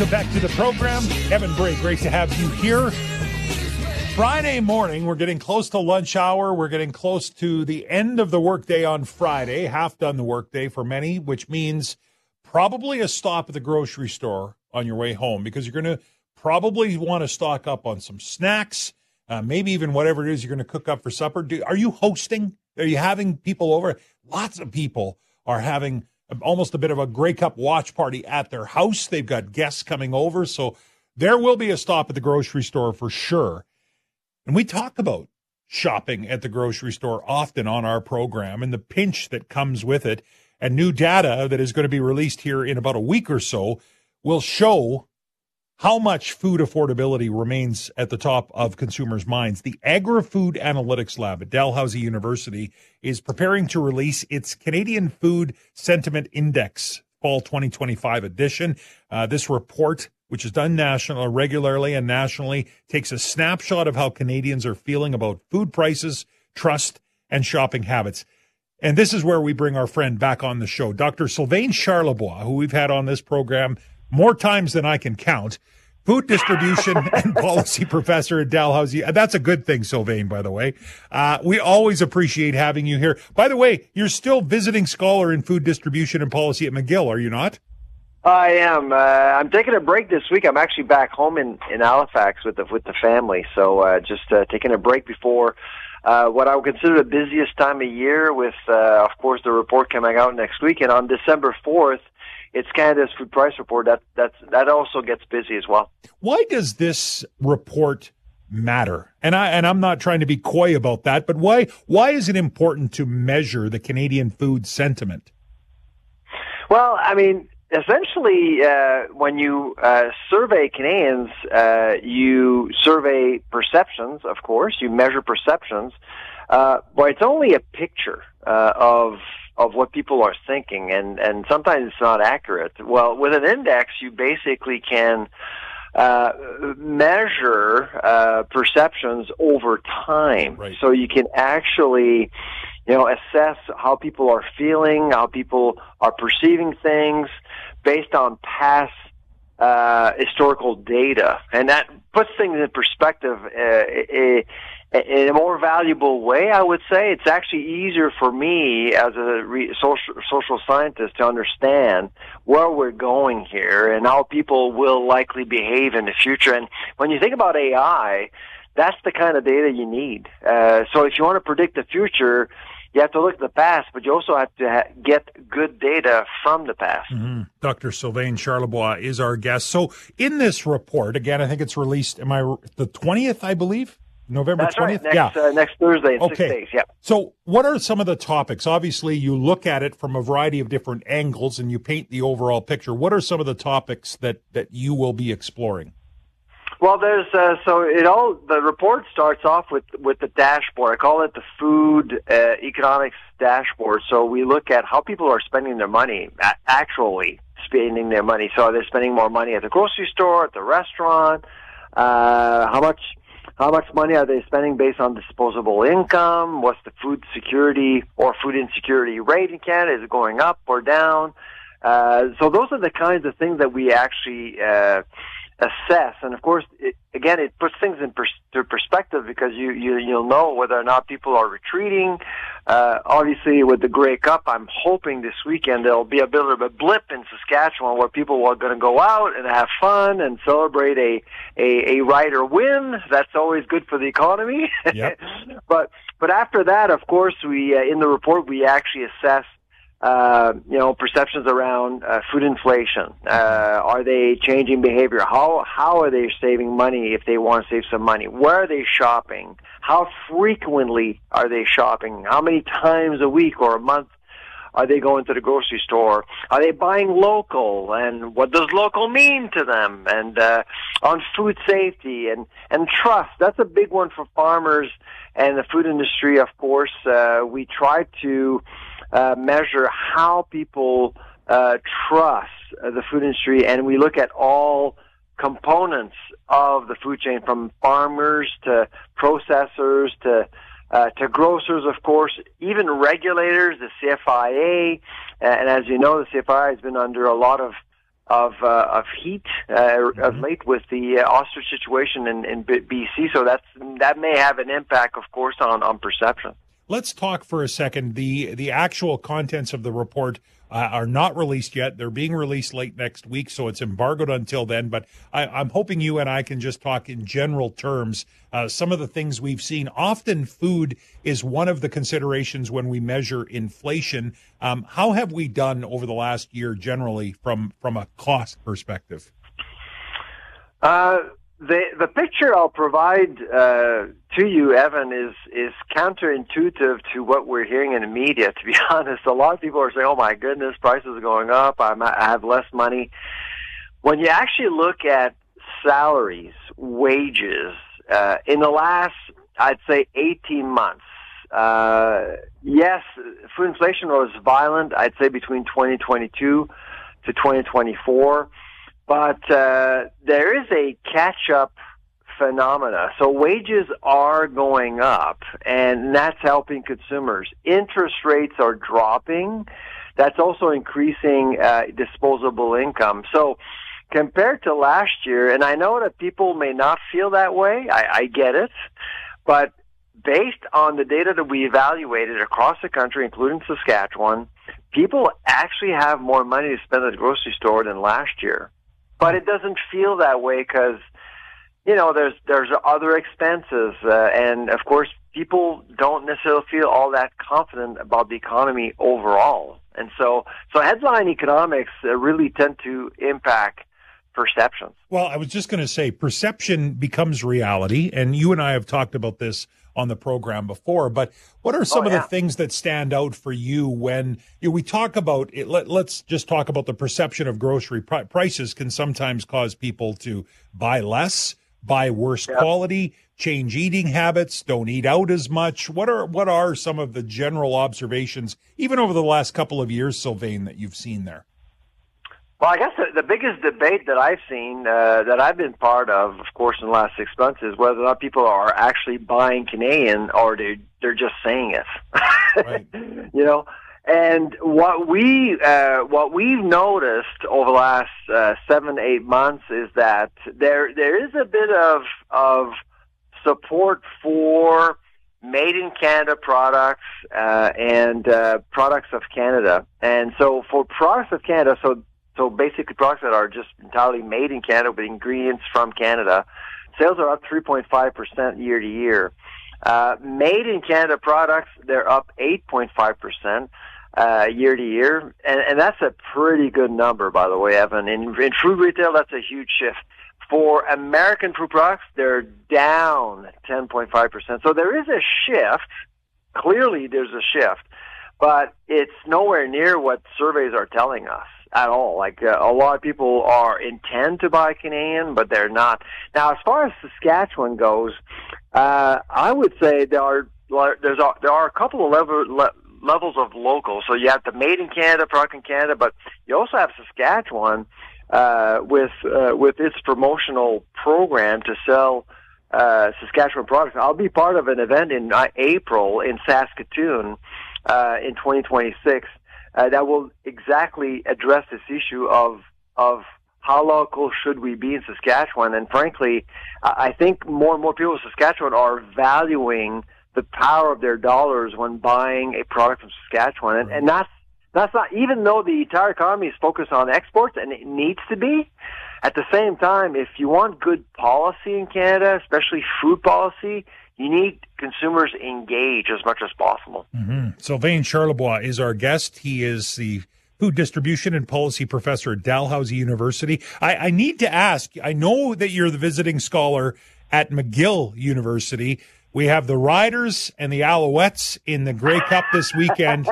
Welcome back to the program. Kevin Bray, great to have you here. Friday morning, we're getting close to lunch hour. We're getting close to the end of the workday on Friday, half done the workday for many, which means probably a stop at the grocery store on your way home, because you're going to probably want to stock up on some snacks, maybe even whatever it is you're going to cook up for supper. Are you hosting? Are you having people over? Lots of people are having almost a bit of a Grey Cup watch party at their house. They've got guests coming over, so there will be a stop at the grocery store for sure. And we talk about shopping at the grocery store often on our program and the pinch that comes with it. And new data that is going to be released here in about a week or so will show how much food affordability remains at the top of consumers' minds. The Agri-Food Analytics Lab at Dalhousie University is preparing to release its Canadian Food Sentiment Index Fall 2025 edition. This report, which is done regularly and nationally, takes a snapshot of how Canadians are feeling about food prices, trust, and shopping habits. And this is where we bring our friend back on the show, Dr. Sylvain Charlebois, who we've had on this program more times than I can count, food distribution and policy professor at Dalhousie. That's a good thing, Sylvain, by the way. We always appreciate having you here. By the way, you're still visiting scholar in food distribution and policy at McGill, are you not? I am. I'm taking a break this week. I'm actually back home in Halifax with the family, so just taking a break before what I would consider the busiest time of year with, of course, the report coming out next week. And on December 4th, it's Canada's Food Price Report. That also gets busy as well. Why does this report matter? And I'm not trying to be coy about that, but why is it important to measure the Canadian food sentiment? Well, I mean, essentially, when you survey Canadians, you survey perceptions, of course. You measure perceptions, but it's only a picture of what people are thinking, and sometimes it's not accurate. Well, with an index, you basically can measure perceptions over time. Right. So you can actually, assess how people are feeling, how people are perceiving things based on past historical data. And that puts things in perspective in a more valuable way, I would say. It's actually easier for me as a social scientist to understand where we're going here and how people will likely behave in the future. And when you think about AI, that's the kind of data you need. So if you want to predict the future, you have to look at the past, but you also have to get good data from the past. Mm-hmm. Dr. Sylvain Charlebois is our guest. So in this report, again, I think it's released, the 20th, I believe? November 20th? That's right, next Thursday in 6 days, yeah. So what are some of the topics? Obviously, you look at it from a variety of different angles and you paint the overall picture. What are some of the topics that you will be exploring? Well, there's the report starts off with the dashboard. I call it the food economics dashboard. So we look at how people are spending their money, actually spending their money. So are they spending more money at the grocery store, at the restaurant? How much money are they spending based on disposable income? What's the food security or food insecurity rate in Canada? Is it going up or down? So those are the kinds of things that we actually assess. And of course, it puts things into perspective, because you'll know whether or not people are retreating. Obviously, with the Grey Cup, I'm hoping this weekend there'll be a bit of a blip in Saskatchewan where people are going to go out and have fun and celebrate a rider win. That's always good for the economy. Yep. But after that, of course, we in the report we actually assess perceptions around food inflation. Are they changing behavior? How are they saving money if they want to save some money? Where are they shopping? How frequently are they shopping? How many times a week or a month are they going to the grocery store? Are they buying local? And what does local mean to them? And on food safety and trust. That's a big one for farmers and the food industry, of course. We try to measure how people trust the food industry, and we look at all components of the food chain, from farmers to processors to grocers, of course, even regulators, the CFIA, and as you know, the CFIA has been under a lot of of heat of late with the ostrich situation in BC. So that may have an impact, of course, on perception. Let's talk for a second. The actual contents of the report are not released yet. They're being released late next week, so it's embargoed until then. But I'm hoping you and I can just talk in general terms. Some of the things we've seen. Often food is one of the considerations when we measure inflation. How have we done over the last year generally from a cost perspective? The picture I'll provide to you, Evan, is counterintuitive to what we're hearing in the media. To be honest, a lot of people are saying, "Oh my goodness, prices are going up. I have less money." When you actually look at salaries, wages in the last, I'd say, 18 months, yes, food inflation was violent. I'd say between 2022 to 2024. But there is a catch-up phenomena. So wages are going up, and that's helping consumers. Interest rates are dropping. That's also increasing disposable income. So compared to last year, and I know that people may not feel that way, I get it, but based on the data that we evaluated across the country, including Saskatchewan, people actually have more money to spend at the grocery store than last year. But it doesn't feel that way because, there's other expenses. And, of course, people don't necessarily feel all that confident about the economy overall. And so headline economics really tend to impact perceptions. Well, I was just going to say perception becomes reality. And you and I have talked about this on the program before, but what are some of the things that stand out for you when we talk about it? Let's just talk about the perception of grocery prices can sometimes cause people to buy less, buy worse quality, change eating habits, don't eat out as much. What are some of the general observations, even over the last couple of years, Sylvain, that you've seen there? Well, I guess the biggest debate that I've seen, that I've been part of course, in the last 6 months, is whether or not people are actually buying Canadian or they're just saying it. Right. And what we've noticed over the last 7-8 months is that there is a bit of support for made in Canada products and products of Canada. And so for products of Canada, so basically products that are just entirely made in Canada with ingredients from Canada, sales are up 3.5% year to year. Made in Canada products, they're up 8.5% year to year. And that's a pretty good number, by the way, Evan. In food retail, that's a huge shift. For American food products, they're down 10.5%. So there is a shift. Clearly there's a shift. But it's nowhere near what surveys are telling us at all. Like a lot of people intend to buy Canadian, but they're not. Now, as far as Saskatchewan goes, I would say there are a couple of levels of local. So you have the made in Canada, product in Canada, but you also have Saskatchewan with its promotional program to sell Saskatchewan products. I'll be part of an event in April in Saskatoon in 2026. That will exactly address this issue of how local should we be in Saskatchewan. And frankly, I think more and more people in Saskatchewan are valuing the power of their dollars when buying a product from Saskatchewan. And that's not, even though the entire economy is focused on exports, and it needs to be, at the same time, if you want good policy in Canada, especially food policy, you need consumers engaged as much as possible. Mm-hmm. Sylvain Charlebois is our guest. He is the food distribution and policy professor at Dalhousie University. I need to ask, I know that you're the visiting scholar at McGill University. We have the Riders and the Alouettes in the Grey Cup this weekend.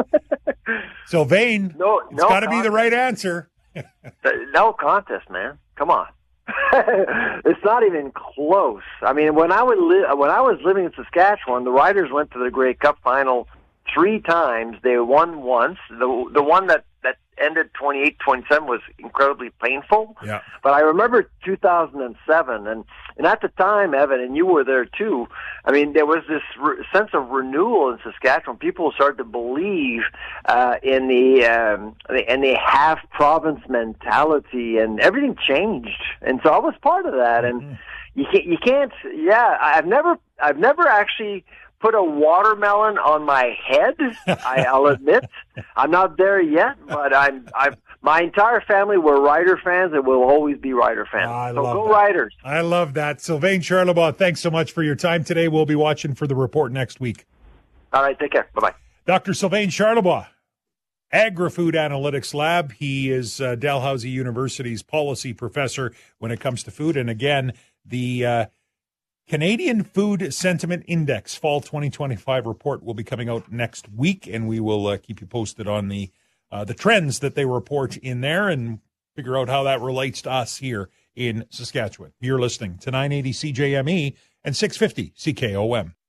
Sylvain, it's got to be the right answer. No contest, man. Come on. It's not even close. I mean, when I was living in Saskatchewan, the Riders went to the Grey Cup final 3 times. They won once. The one that ended 28, 27 was incredibly painful. Yeah. But I remember 2007, and at the time, Evan, and you were there too, I mean, there was this sense of renewal in Saskatchewan. People started to believe in the half-province mentality, and everything changed. And so I was part of that, and you can't, I've never actually put a watermelon on my head. I'll admit, I'm not there yet, but my entire family were Rider fans and will always be Rider fans. So go Riders. I love that. Sylvain Charlebois, thanks so much for your time today. We'll be watching for the report next week. All right, take care. Bye-bye. Dr. Sylvain Charlebois, Agri-Food Analytics Lab. He is Dalhousie University's policy professor when it comes to food. And again, the Canadian Food Sentiment Index Fall 2025 report will be coming out next week, and we will keep you posted on the trends that they report in there and figure out how that relates to us here in Saskatchewan. You're listening to 980 CJME and 650 CKOM.